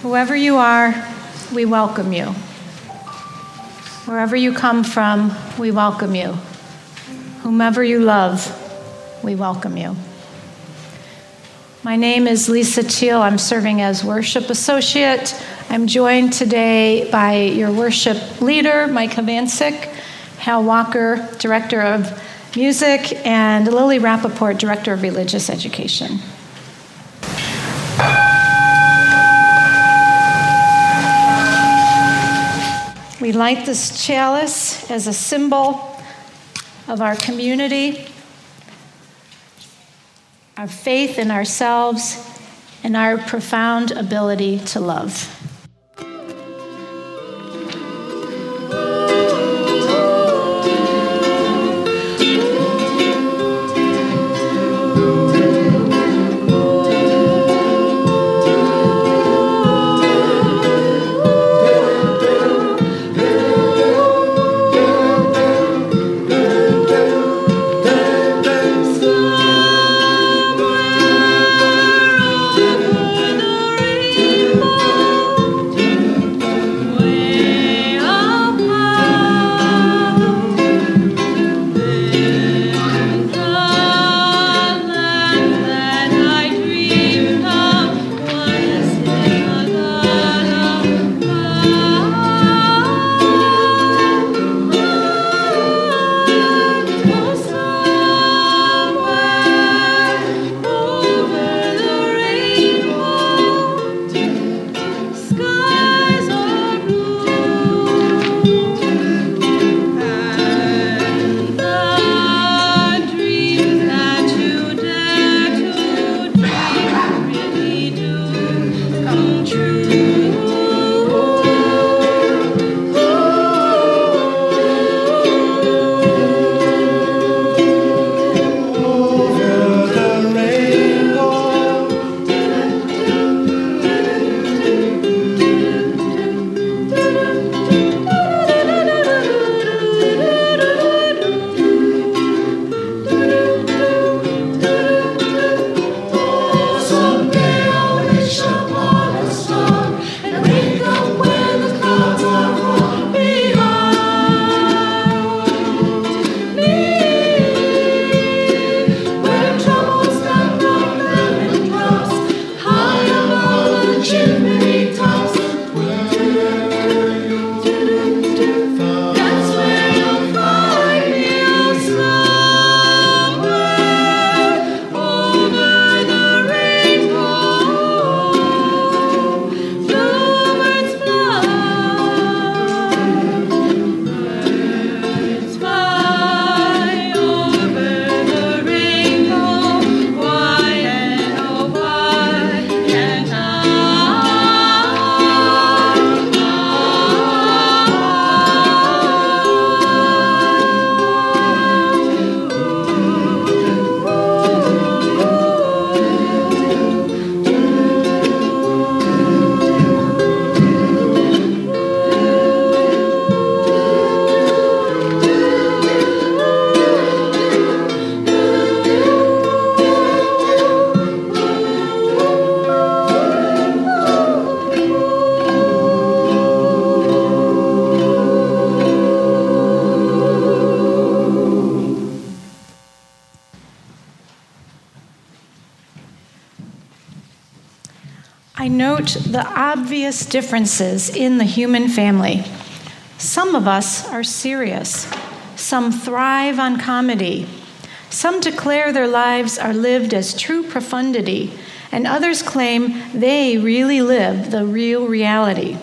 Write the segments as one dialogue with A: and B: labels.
A: Whoever you are, we welcome you. Wherever you come from, we welcome you. Whomever you love, we welcome you. My name is Lisa Teal. I'm serving as worship associate. I'm joined today by your worship leader, Mike Havancic, Hal Walker, director of music, and Lily Rappaport, director of religious education. We light this chalice as a symbol of our community, our faith in ourselves, and our profound ability to love. I note the obvious differences in the human family. Some of us are serious. Some thrive on comedy. Some declare their lives are lived as true profundity, and others claim they really live the real reality.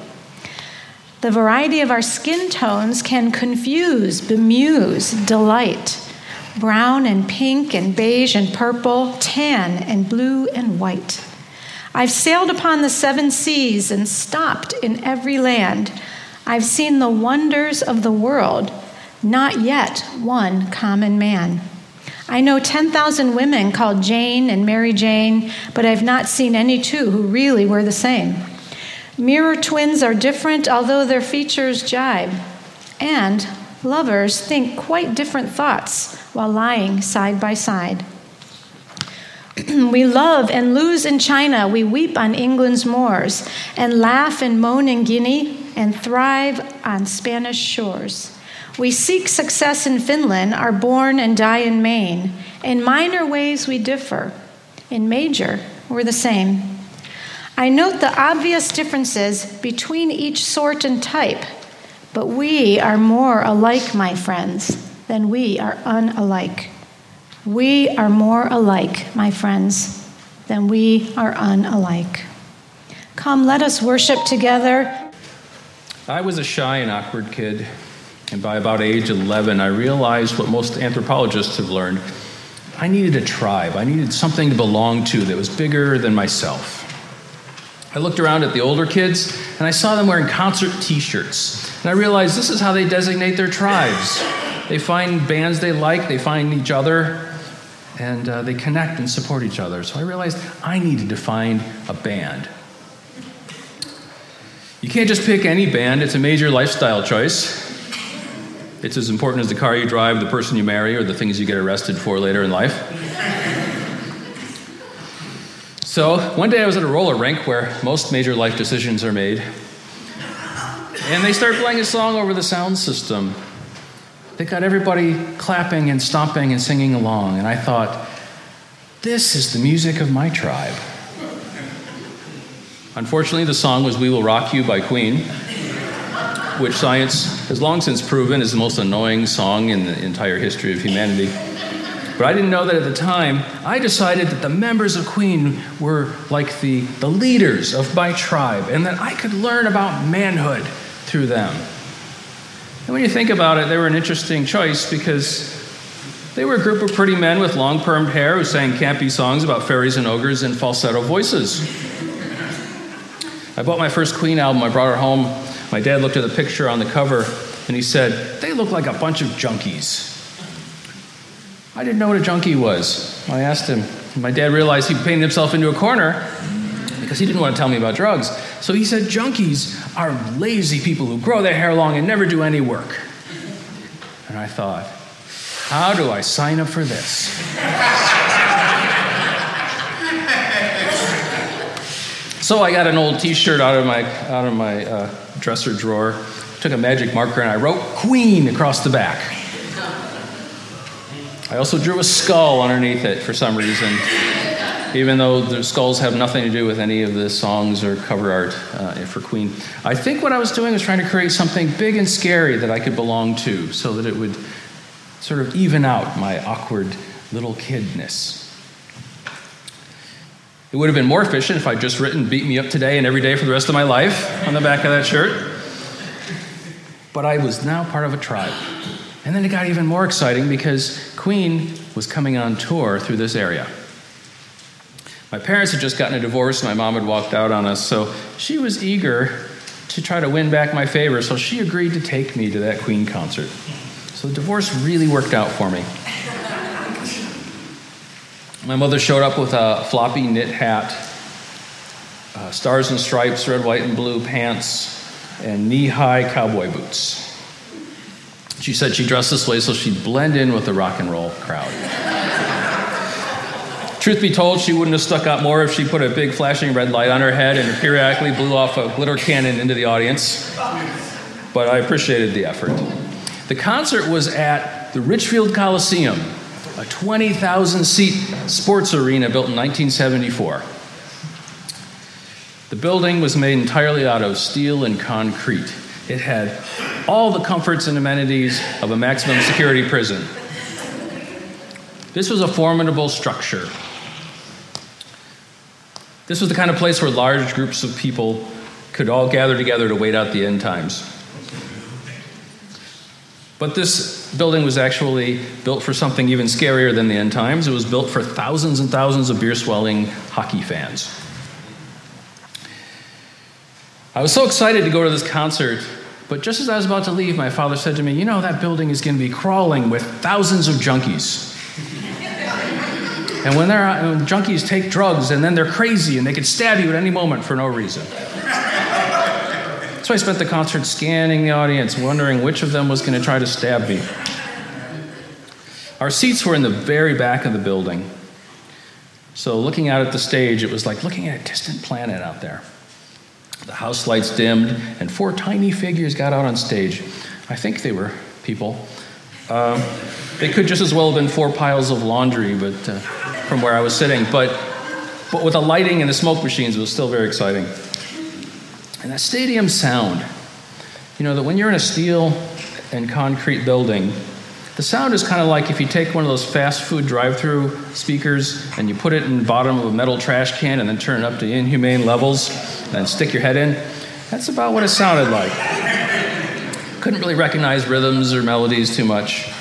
A: The variety of our skin tones can confuse, bemuse, delight. Brown and pink and beige and purple, tan and blue and white. I've sailed upon the 7 seas and stopped in every land. I've seen the wonders of the world, not yet one common man. I know 10,000 women called Jane and Mary Jane, but I've not seen any two who really were the same. Mirror twins are different, although their features jibe. And lovers think quite different thoughts while lying side by side. We love and lose in China, we weep on England's moors, and laugh and moan in Guinea, and thrive on Spanish shores. We seek success in Finland, are born and die in Maine. In minor ways we differ. In major, we're the same. I note the obvious differences between each sort and type, but we are more alike, my friends, than we are unalike. We are more alike, my friends, than we are unalike. Come, let us worship together.
B: I was a shy and awkward kid, and by about age 11, I realized what most anthropologists have learned. I needed a tribe. I needed something to belong to that was bigger than myself. I looked around at the older kids, and I saw them wearing concert t-shirts. And I realized this is how they designate their tribes. They find bands they like, they find each other, and they connect and support each other. So I realized I needed to find a band. You can't just pick any band. It's a major lifestyle choice. It's as important as the car you drive, the person you marry, or the things you get arrested for later in life. So one day I was at a roller rink where most major life decisions are made. And they start playing a song over the sound system. They got everybody clapping and stomping and singing along. And I thought, this is the music of my tribe. Unfortunately, the song was We Will Rock You by Queen, which science has long since proven is the most annoying song in the entire history of humanity. But I didn't know that at the time. I decided that the members of Queen were like the leaders of my tribe, and that I could learn about manhood through them. And when you think about it, they were an interesting choice because they were a group of pretty men with long permed hair who sang campy songs about fairies and ogres in falsetto voices. I bought my first Queen album. I brought it home. My dad looked at the picture on the cover, and he said, "They look like a bunch of junkies." I didn't know what a junkie was. I asked him. My dad realized he painted himself into a corner because he didn't want to tell me about drugs. So he said, junkies are lazy people who grow their hair long and never do any work. And I thought, how do I sign up for this? So I got an old T-shirt out of my dresser drawer, took a magic marker, and I wrote Queen across the back. I also drew a skull underneath it for some reason, even though the skulls have nothing to do with any of the songs or cover art for Queen. I think what I was doing was trying to create something big and scary that I could belong to so that it would sort of even out my awkward little kidness. It would have been more efficient if I'd just written "Beat Me Up Today and Every Day for the Rest of My Life" on the back of that shirt. But I was now part of a tribe. And then it got even more exciting because Queen was coming on tour through this area. My parents had just gotten a divorce, and my mom had walked out on us, so she was eager to try to win back my favor, so she agreed to take me to that Queen concert. So the divorce really worked out for me. My mother showed up with a floppy knit hat, stars and stripes, red, white, and blue pants, and knee-high cowboy boots. She said she dressed this way so she'd blend in with the rock and roll crowd. Truth be told, she wouldn't have stuck out more if she put a big flashing red light on her head and periodically blew off a glitter cannon into the audience. But I appreciated the effort. The concert was at the Richfield Coliseum, a 20,000-seat sports arena built in 1974. The building was made entirely out of steel and concrete. It had all the comforts and amenities of a maximum security prison. This was a formidable structure. This was the kind of place where large groups of people could all gather together to wait out the end times. But this building was actually built for something even scarier than the end times. It was built for thousands and thousands of beer-swelling hockey fans. I was so excited to go to this concert, but just as I was about to leave, my father said to me, "You know, that building is going to be crawling with thousands of junkies. And when junkies take drugs, and then they're crazy, and they can stab you at any moment for no reason." So I spent the concert scanning the audience, wondering which of them was going to try to stab me. Our seats were in the very back of the building. So looking out at the stage, it was like looking at a distant planet out there. The house lights dimmed, and 4 tiny figures got out on stage. I think they were people. They could just as well have been 4 piles of laundry, but from where I was sitting. But with the lighting and the smoke machines, it was still very exciting. And that stadium sound, that when you're in a steel and concrete building, the sound is kind of like if you take one of those fast food drive-through speakers and you put it in the bottom of a metal trash can and then turn it up to inhumane levels and then stick your head in. That's about what it sounded like. Couldn't really recognize rhythms or melodies too much.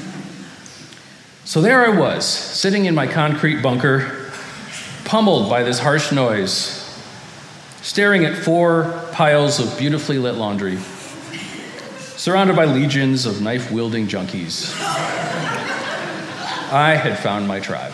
B: So there I was, sitting in my concrete bunker, pummeled by this harsh noise, staring at 4 piles of beautifully lit laundry, surrounded by legions of knife-wielding junkies. I had found my tribe.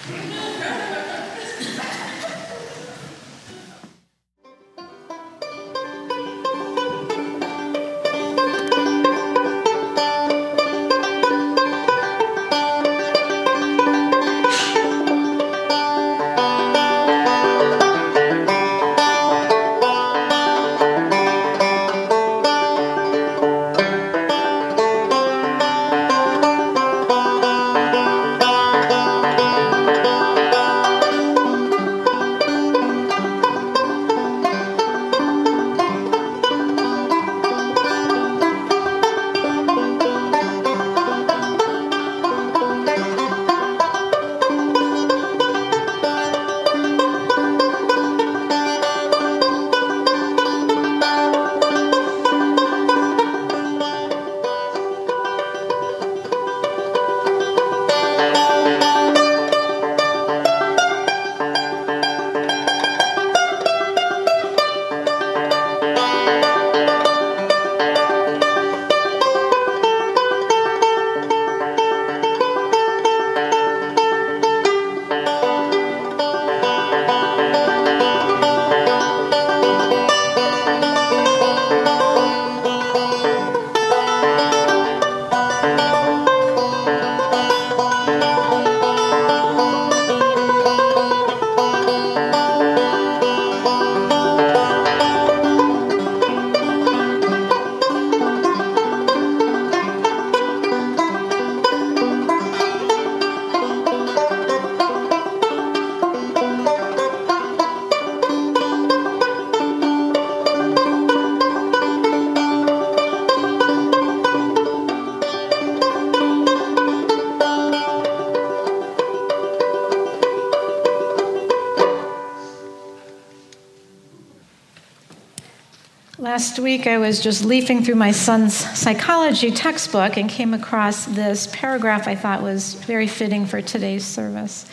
A: Last week, I was just leafing through my son's psychology textbook and came across this paragraph I thought was very fitting for today's service.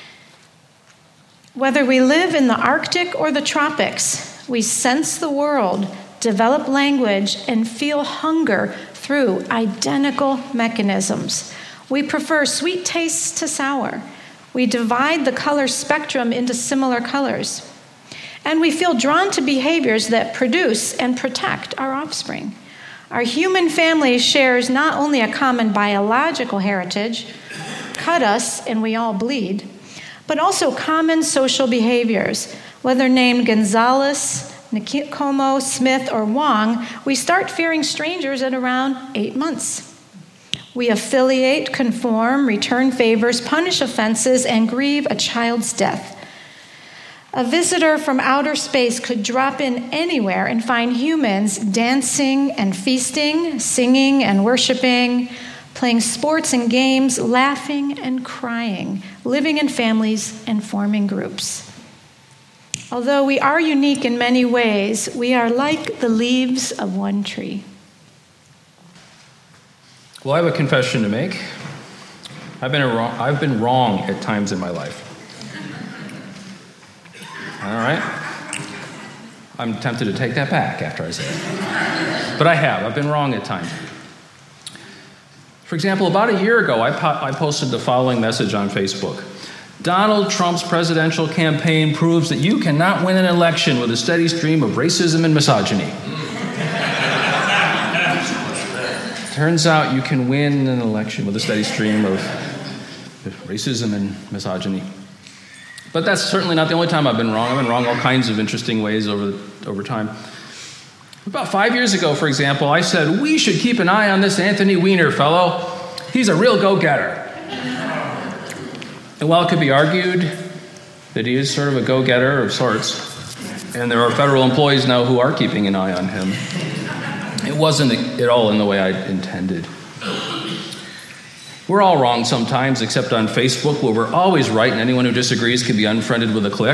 A: Whether we live in the Arctic or the tropics, we sense the world, develop language, and feel hunger through identical mechanisms. We prefer sweet tastes to sour. We divide the color spectrum into similar colors. And we feel drawn to behaviors that produce and protect our offspring. Our human family shares not only a common biological heritage, cut us and we all bleed, but also common social behaviors. Whether named Gonzalez, Nkomo, Smith, or Wong, we start fearing strangers at around 8 months. We affiliate, conform, return favors, punish offenses, and grieve a child's death. A visitor from outer space could drop in anywhere and find humans dancing and feasting, singing and worshiping, playing sports and games, laughing and crying, living in families and forming groups. Although we are unique in many ways, we are like the leaves of one tree.
B: Well, I have a confession to make. I've been wrong at times in my life. All right? I'm tempted to take that back after I say it. But I have. I've been wrong at times. For example, about a year ago, I posted the following message on Facebook. Donald Trump's presidential campaign proves that you cannot win an election with a steady stream of racism and misogyny. Turns out you can win an election with a steady stream of racism and misogyny. But that's certainly not the only time I've been wrong. I've been wrong all kinds of interesting ways over time. About 5 years ago, for example, I said, we should keep an eye on this Anthony Weiner fellow. He's a real go-getter. And while it could be argued that he is sort of a go-getter of sorts, and there are federal employees now who are keeping an eye on him, it wasn't at all in the way I intended. We're all wrong sometimes, except on Facebook, where we're always right, and anyone who disagrees can be unfriended with a click.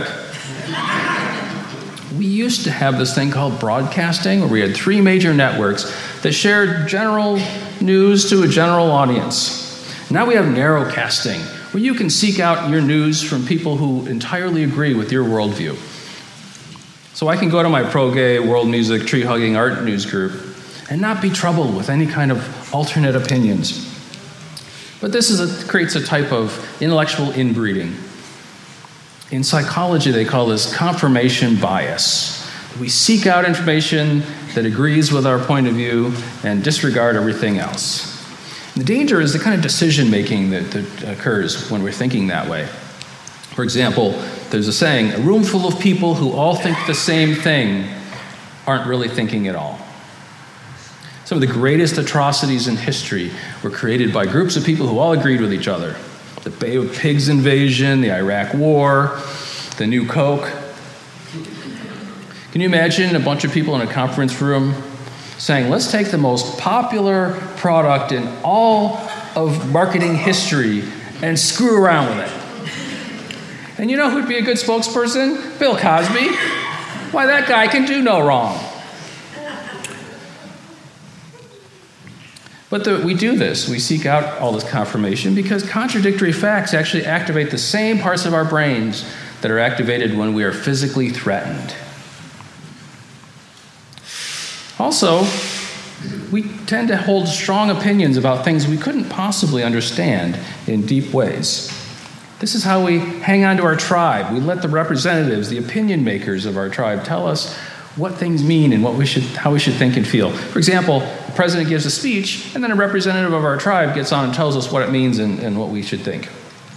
B: We used to have this thing called broadcasting, where we had 3 major networks that shared general news to a general audience. Now we have narrowcasting, where you can seek out your news from people who entirely agree with your worldview. So I can go to my pro-gay, world music, tree-hugging art news group and not be troubled with any kind of alternate opinions. But this creates a type of intellectual inbreeding. In psychology, they call this confirmation bias. We seek out information that agrees with our point of view and disregard everything else. The danger is the kind of decision-making that occurs when we're thinking that way. For example, there's a saying, a room full of people who all think the same thing aren't really thinking at all. Some of the greatest atrocities in history were created by groups of people who all agreed with each other. The Bay of Pigs invasion, the Iraq War, the New Coke. Can you imagine a bunch of people in a conference room saying, let's take the most popular product in all of marketing history and screw around with it? And you know who'd be a good spokesperson? Bill Cosby. Why, that guy can do no wrong. But we do this. We seek out all this confirmation because contradictory facts actually activate the same parts of our brains that are activated when we are physically threatened. Also, we tend to hold strong opinions about things we couldn't possibly understand in deep ways. This is how we hang on to our tribe. We let the representatives, the opinion makers of our tribe, tell us what things mean and how we should think and feel. For example, the president gives a speech, and then a representative of our tribe gets on and tells us what it means and what we should think.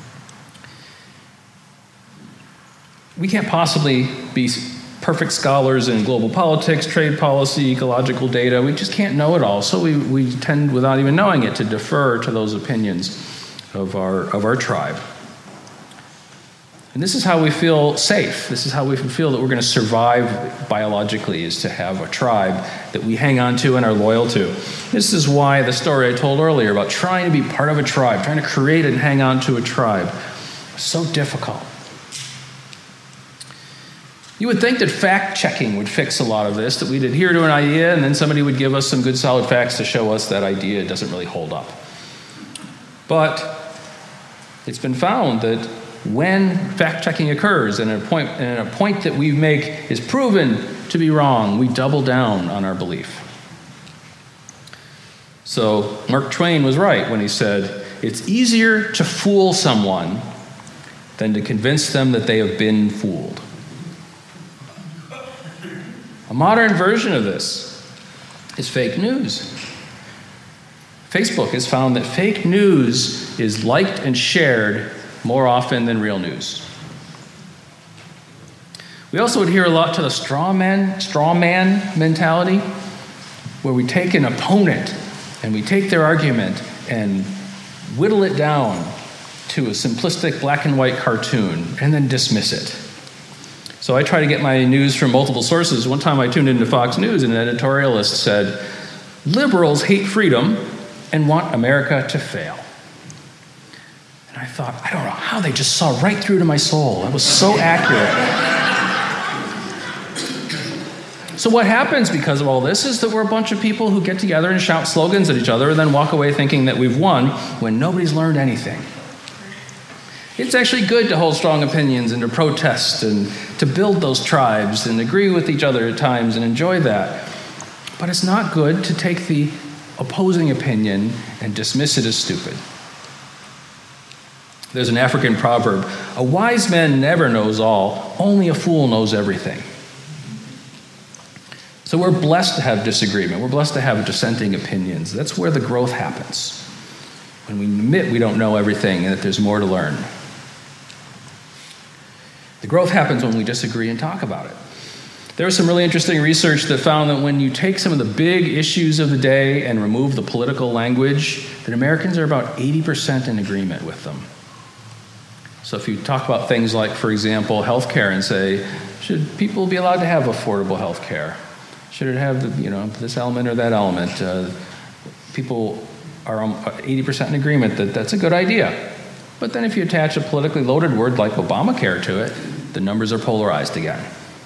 B: We can't possibly be perfect scholars in global politics, trade policy, ecological data. We just can't know it all. So we tend, without even knowing it, to defer to those opinions of our tribe. And this is how we feel safe. This is how we feel that we're going to survive biologically, is to have a tribe that we hang on to and are loyal to. This is why the story I told earlier about trying to be part of a tribe, trying to create and hang on to a tribe, was so difficult. You would think that fact-checking would fix a lot of this, that we'd adhere to an idea and then somebody would give us some good solid facts to show us that idea doesn't really hold up. But it's been found that when fact-checking occurs and a point that we make is proven to be wrong, we double down on our belief. So Mark Twain was right when he said, it's easier to fool someone than to convince them that they have been fooled. A modern version of this is fake news. Facebook has found that fake news is liked and shared more often than real news. We also adhere a lot to the straw man mentality, where we take an opponent and we take their argument and whittle it down to a simplistic black and white cartoon and then dismiss it. So I try to get my news from multiple sources. One time I tuned into Fox News and an editorialist said, liberals hate freedom and want America to fail. And I thought, I don't know how they just saw right through to my soul. That was so accurate. So what happens because of all this is that we're a bunch of people who get together and shout slogans at each other and then walk away thinking that we've won when nobody's learned anything. It's actually good to hold strong opinions and to protest and to build those tribes and agree with each other at times and enjoy that. But it's not good to take the opposing opinion and dismiss it as stupid. There's an African proverb, a wise man never knows all, only a fool knows everything. So we're blessed to have disagreement. We're blessed to have dissenting opinions. That's where the growth happens, when we admit we don't know everything and that there's more to learn. The growth happens when we disagree and talk about it. There was some really interesting research that found that when you take some of the big issues of the day and remove the political language, that Americans are about 80% in agreement with them. So if you talk about things like, for example, health care and say, should people be allowed to have affordable health care? Should it have this element or that element? People are 80% in agreement that that's a good idea. But then if you attach a politically loaded word like Obamacare to it, the numbers are polarized again.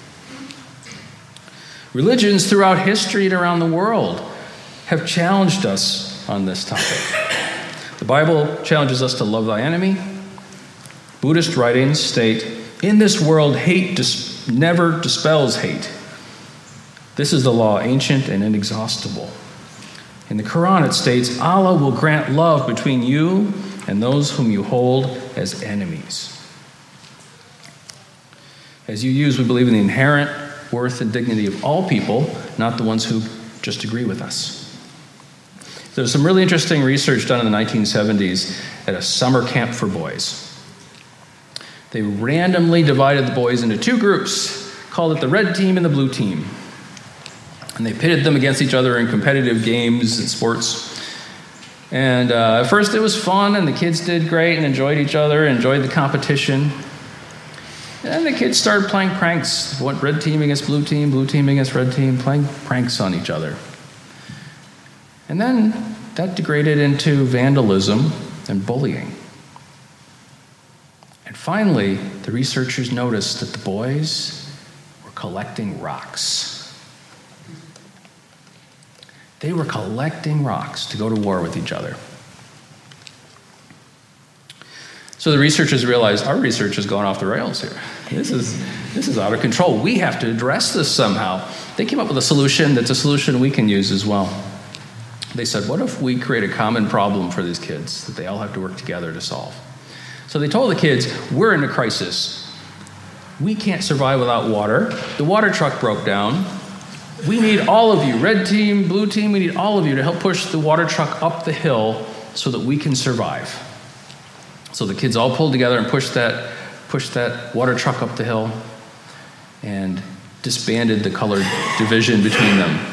B: Religions throughout history and around the world have challenged us on this topic. The Bible challenges us to love thy enemy. Buddhist writings state, in this world, hate never dispels hate. This is the law, ancient and inexhaustible. In the Quran, it states, Allah will grant love between you and those whom you hold as enemies. As UUs, we believe in the inherent worth and dignity of all people, not the ones who just agree with us. There's some really interesting research done in the 1970s at a summer camp for boys. They randomly divided the boys into two groups, called it the red team and the blue team. And they pitted them against each other in competitive games and sports. And at first it was fun, and the kids did great and enjoyed each other, enjoyed the competition. And then the kids started playing pranks. Red team against blue team against red team, playing pranks on each other. And then that degraded into vandalism and bullying. And finally, the researchers noticed that the boys were collecting rocks. They were collecting rocks to go to war with each other. So the researchers realized our research has gone off the rails here. This is out of control. We have to address this somehow. They came up with a solution that's a solution we can use as well. They said, what if we create a common problem for these kids that they all have to work together to solve? So they told the kids, we're in a crisis. We can't survive without water. The water truck broke down. We need all of you, red team, blue team, we need all of you to help push the water truck up the hill so that we can survive. So the kids all pulled together and pushed that water truck up the hill and disbanded the colored division between them.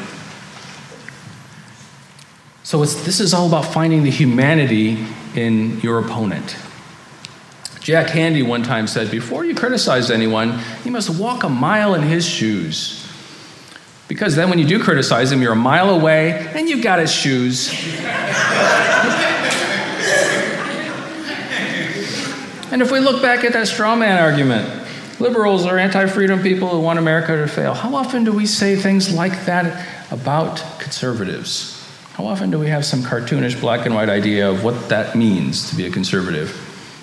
B: So this is all about finding the humanity in your opponent. Jack Handey one time said, before you criticize anyone, you must walk a mile in his shoes. Because then when you do criticize him, you're a mile away and you've got his shoes. And if we look back at that straw man argument, liberals are anti-freedom people who want America to fail. How often do we say things like that about conservatives? How often do we have some cartoonish black and white idea of what that means to be a conservative?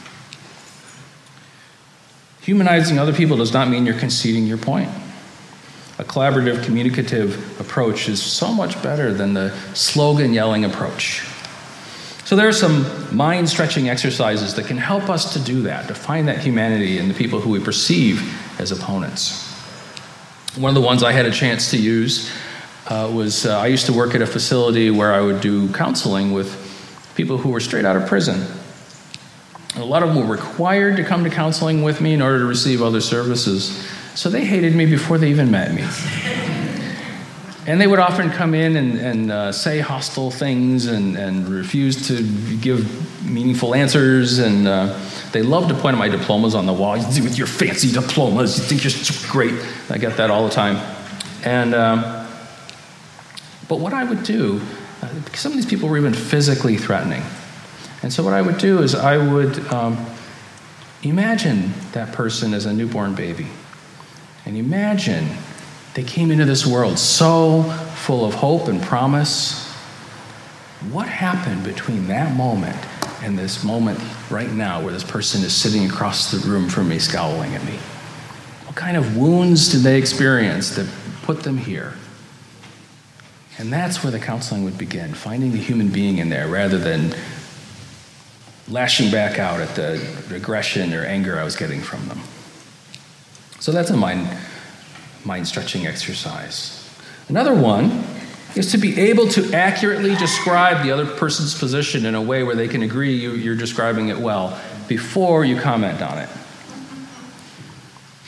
B: Humanizing other people does not mean you're conceding your point. A collaborative, communicative approach is so much better than the slogan-yelling approach. So there are some mind-stretching exercises that can help us to do that, to find that humanity in the people who we perceive as opponents. One of the ones I had a chance to use was I used to work at a facility where I would do counseling with people who were straight out of prison. And a lot of them were required to come to counseling with me in order to receive other services. So they hated me before they even met me. And they would often come in and say hostile things and refuse to give meaningful answers. And they loved to point at my diplomas on the wall. With your fancy diplomas, you think you're so great. I get that all the time. And but what I would do, because some of these people were even physically threatening. And so what I would do is I would imagine that person as a newborn baby. And imagine they came into this world so full of hope and promise. What happened between that moment and this moment right now where this person is sitting across the room from me, scowling at me? What kind of wounds did they experience that put them here? And that's where the counseling would begin, finding the human being in there rather than lashing back out at the aggression or anger I was getting from them. So that's a mind-stretching exercise. Another one is to be able to accurately describe the other person's position in a way where they can agree you're describing it well before you comment on it.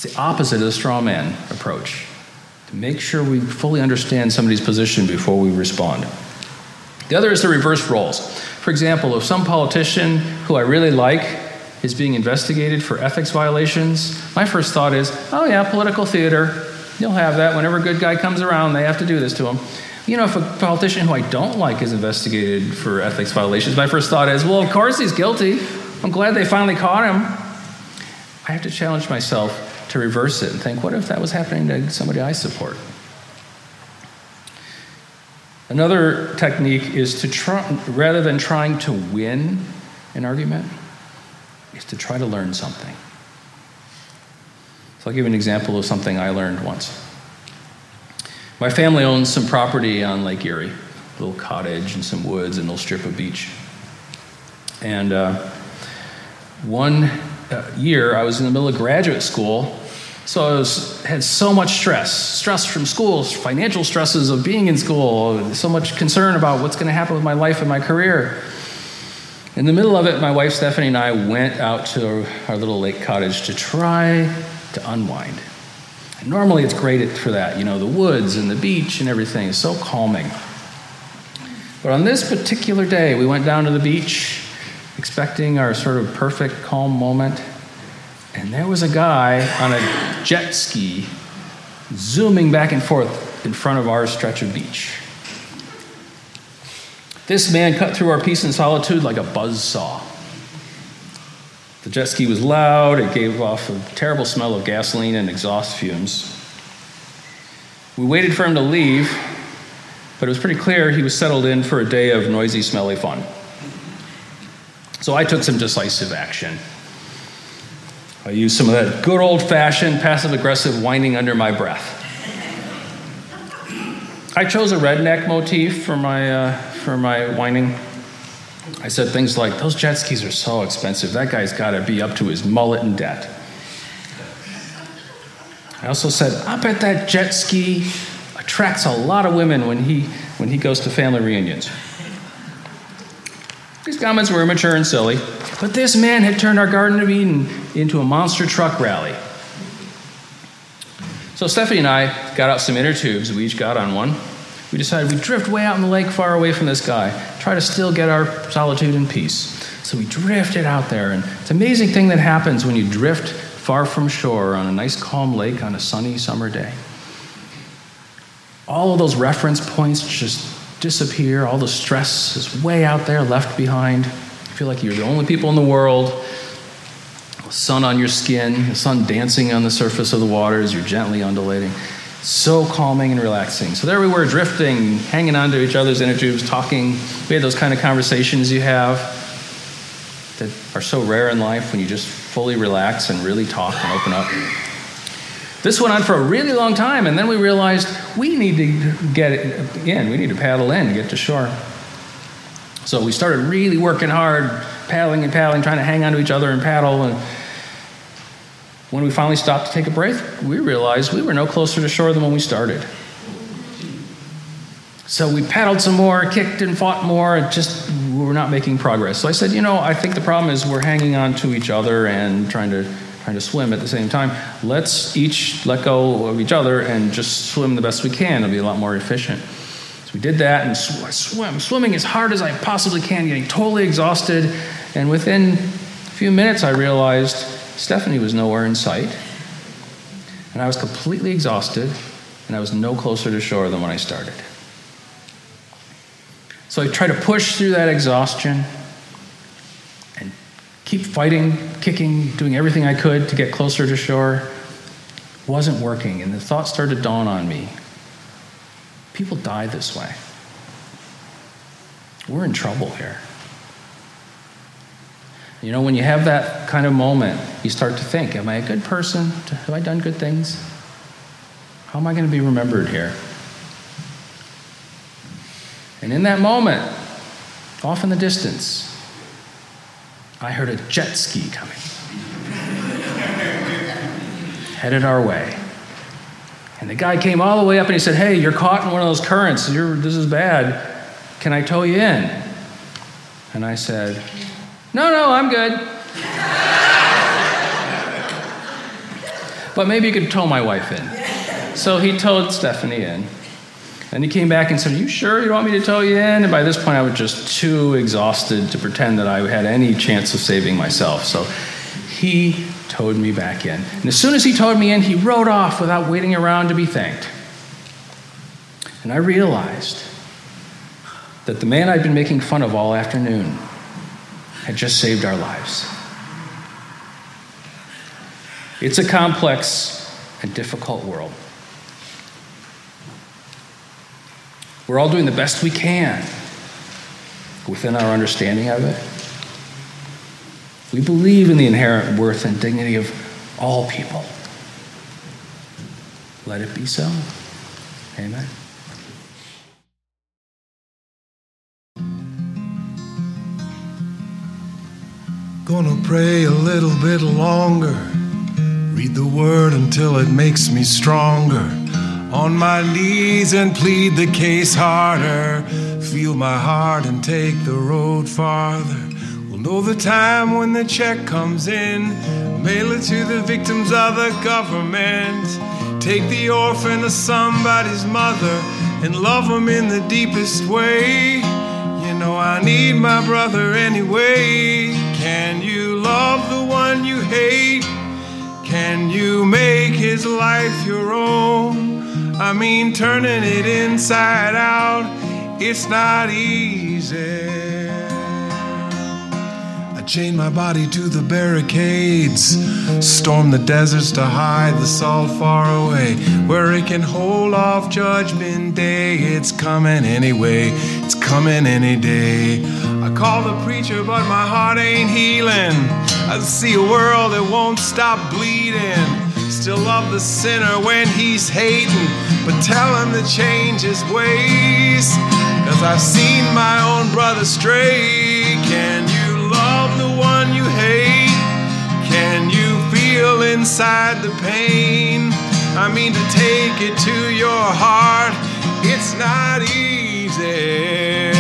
B: It's the opposite of the straw man approach. To make sure we fully understand somebody's position before we respond. The other is to reverse roles. For example, if some politician who I really like is being investigated for ethics violations, my first thought is, oh yeah, political theater. You'll have that. Whenever a good guy comes around, they have to do this to him. If a politician who I don't like is investigated for ethics violations, my first thought is, well, of course he's guilty. I'm glad they finally caught him. I have to challenge myself to reverse it and think, what if that was happening to somebody I support? Another technique is to try, rather than trying to win an argument, is to try to learn something. So I'll give you an example of something I learned once. My family owns some property on Lake Erie, a little cottage and some woods and a little strip of beach. And one year I was in the middle of graduate school, so I had so much stress from school, financial stresses of being in school, so much concern about what's going to happen with my life and my career. In the middle of it, my wife Stephanie and I went out to our little lake cottage to try to unwind. And normally it's great for that, the woods and the beach and everything is so calming. But on this particular day, we went down to the beach, expecting our sort of perfect calm moment, and there was a guy on a jet ski zooming back and forth in front of our stretch of beach. This man cut through our peace and solitude like a buzzsaw. The jet ski was loud, it gave off a terrible smell of gasoline and exhaust fumes. We waited for him to leave, but it was pretty clear he was settled in for a day of noisy, smelly fun. So I took some decisive action. I used some of that good old-fashioned passive-aggressive whining under my breath. I chose a redneck motif for my whining. I said things like, those jet skis are so expensive. That guy's got to be up to his mullet in debt. I also said, I bet that jet ski attracts a lot of women when he goes to family reunions. These comments were immature and silly, but this man had turned our Garden of Eden into a monster truck rally. So Stephanie and I got out some inner tubes. We each got on one. We decided we'd drift way out in the lake far away from this guy, try to still get our solitude and peace. So we drifted out there, and it's an amazing thing that happens when you drift far from shore on a nice calm lake on a sunny summer day. All of those reference points just disappear. All the stress is way out there, left behind. You feel like you're the only people in the world. The sun on your skin, the sun dancing on the surface of the water as you're gently undulating. So calming and relaxing. So there we were, drifting, hanging onto each other's inner tubes, talking. We had those kind of conversations you have that are so rare in life when you just fully relax and really talk and open up. This went on for a really long time, and then we realized we need to get it in. We need to paddle in to get to shore. So we started really working hard, paddling, trying to hang onto each other and paddle. And when we finally stopped to take a breath, we realized we were no closer to shore than when we started. So we paddled some more, kicked and fought more, and we were not making progress. So I said, I think the problem is we're hanging on to each other and trying to swim at the same time. Let's each let go of each other and just swim the best we can. It'll be a lot more efficient. So we did that, and swimming as hard as I possibly can, getting totally exhausted. And within a few minutes, I realized Stephanie was nowhere in sight, and I was completely exhausted, and I was no closer to shore than when I started. So I tried to push through that exhaustion and keep fighting, kicking, doing everything I could to get closer to shore. It wasn't working, and the thought started to dawn on me. People die this way. We're in trouble here. When you have that kind of moment, you start to think, am I a good person? Have I done good things? How am I going to be remembered here? And in that moment, off in the distance, I heard a jet ski coming, headed our way. And the guy came all the way up and he said, hey, you're caught in one of those currents. This is bad. Can I tow you in? And I said, No, I'm good. but maybe you could tow my wife in. So he towed Stephanie in. And he came back and said, "Are you sure you want me to tow you in?" And by this point, I was just too exhausted to pretend that I had any chance of saving myself. So he towed me back in. And as soon as he towed me in, he rode off without waiting around to be thanked. And I realized that the man I'd been making fun of all afternoon had just saved our lives. It's a complex and difficult world. We're all doing the best we can within our understanding of it. We believe in the inherent worth and dignity of all people. Let it be so. Amen.
C: Gonna pray a little bit longer. Read the word until it makes me stronger. On my knees and plead the case harder. Feel my heart and take the road farther. We'll know the time when the check comes in. Mail it to the victims of the government. Take the orphan of somebody's mother and love them in the deepest way. You know I need my brother anyway. Can you love the one you hate? Can you make his life your own? I mean, turning it inside out, it's not easy. I chain my body to the barricades, storm the deserts to hide the salt far away, where it can hold off judgment day. It's coming anyway, it's coming any day. I call the preacher, but my heart ain't healing. I see a world that won't stop bleeding. Still love the sinner when he's hating, but tell him to change his ways. 'Cause I've seen my own brother stray. Can you love the one you hate? Can you feel inside the pain? I mean, to take it to your heart, it's not easy.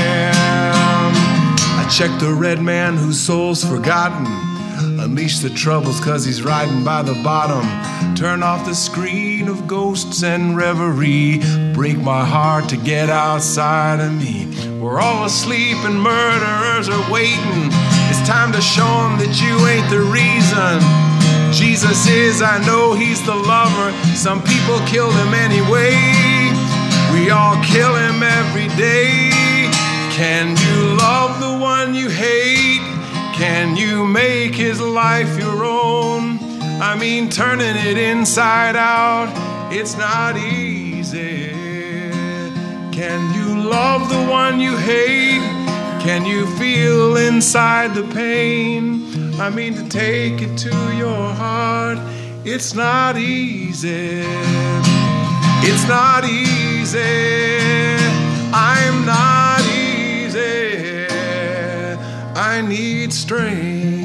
C: I check the red man whose soul's forgotten. Unleash the troubles 'cause he's riding by the bottom. Turn off the screen of ghosts and reverie. Break my heart to get outside of me. We're all asleep and murderers are waiting. It's time to show them that you ain't the reason. Jesus is, I know he's the lover. Some people killed him anyway. We all kill him every day. Can you love the one you hate? Can you make his life your own? I mean, turning it inside out, it's not easy. Can you love the one you hate? Can you feel inside the pain? I mean, to take it to your heart, it's not easy. It's not easy. I'm not easy. I need strength.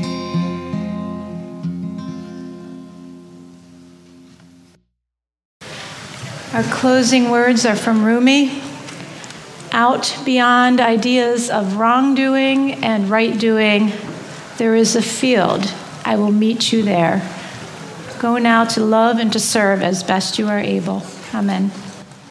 A: Our closing words are from Rumi. Out beyond ideas of wrongdoing and right doing, there is a field. I will meet you there. Go now to love and to serve as best you are able. Amen.